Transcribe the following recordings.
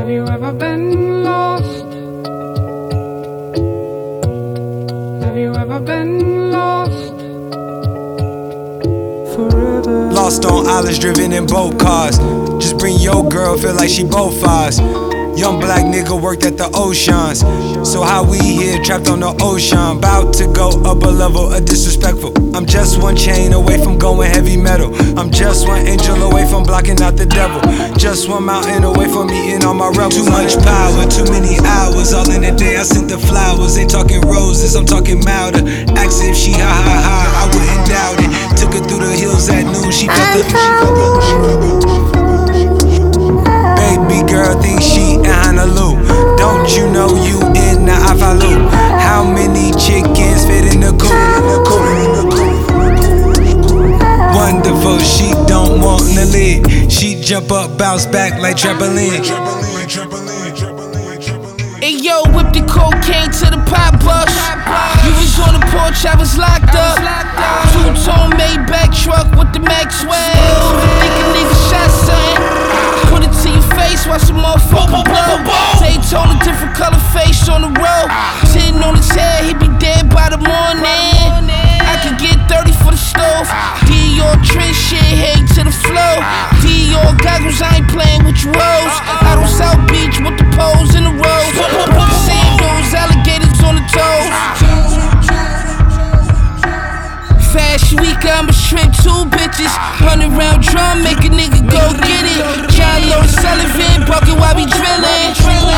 Have you ever been lost? Have you ever been lost? Forever. Lost on islands, driven in boat cars. Just bring your girl, feel like she both ours. Young black nigga worked at the oceans. So how we here, trapped on the ocean, bout to go up a level of disrespectful. I'm just one chain away from going heavy metal. I'm just one angel away from blocking out the devil. Just one mountain away from eating all my rebels. Too much power, too many hours. All in a day I sent the flowers. Ain't talking roses, I'm talking milder. Asked if she ha ha ha, I wouldn't doubt it. Took her through the hills at noon, she felt the baby girl thinks she in Honolulu. Don't you know you in the Afalu? How many chickens fit in the coop? Wonderful, she don't want to live. She jump up, bounce back like trampoline. Hey yo, whip the cocaine to the pop bus. You was on the porch, I was locked up. Two-tone Maybach truck with the Maxwell. Think a nigga shot something. Put it to your face, watch the motherfucker blow. Daytona, different color face on the road. Sitting on his head, he be dead by the morning. I could get 30 for the stove. Dior trend shit, hate to the flow. Dior goggles, I ain't playing with your rose. Out on South Beach with the poles in the road. Put the sandals, alligators on the toes. Fashion week, I'ma shrimp 2 bitches. 100 round drum, make a nigga go get it. John Lord Sullivan, bucket while we drilling.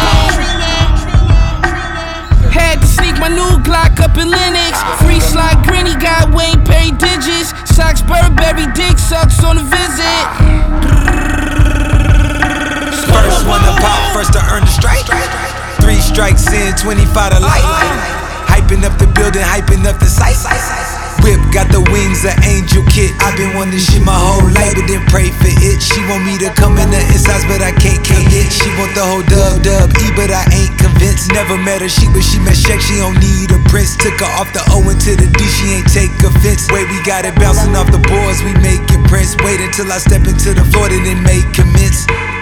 Had to sneak my new Glock up in Linux. Free slide grinny, got Wayne Perry digits. Socks Burberry, dick sucks on a visit. First one to pop, first to earn the strike. 3 strikes in, 25 to life. Hyping up the building, hyping up the site. Whip got the wings of Angel Kit. I've been wanting this shit my whole life, but didn't pray for it. She want me to come in the insides, but I can't commit. She want the whole dub-E, but I ain't convinced. Never met her, but she met Shaq, she don't need a prince. Took her off the O into the D, she ain't take offense. Wait, we got it bouncing off the boards, we making prints. Wait until I step into the floor, then make commence.